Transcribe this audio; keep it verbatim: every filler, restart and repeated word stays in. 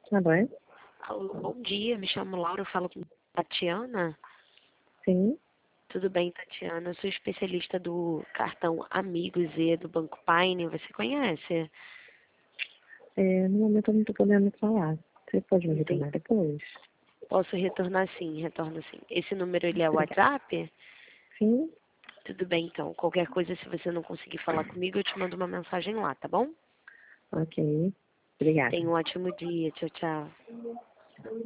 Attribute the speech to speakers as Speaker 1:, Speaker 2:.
Speaker 1: Tá bem?
Speaker 2: Alô, bom dia, me chamo Laura, eu falo com Tatiana.
Speaker 1: Sim.
Speaker 2: Tudo bem, Tatiana? Eu sou especialista do cartão Amigos e do Banco Paine, você conhece?
Speaker 1: É, no momento eu não tô podendo falar. Você pode me
Speaker 2: Sim.
Speaker 1: retornar depois?
Speaker 2: Posso retornar sim, retorno sim. Esse número ele é o
Speaker 1: Obrigada.
Speaker 2: WhatsApp?
Speaker 1: Sim?
Speaker 2: Tudo bem, então. Qualquer coisa, se você não conseguir falar comigo, eu te mando uma mensagem lá, tá bom?
Speaker 1: Ok. Obrigada.
Speaker 2: Tenha um ótimo dia. Tchau, tchau.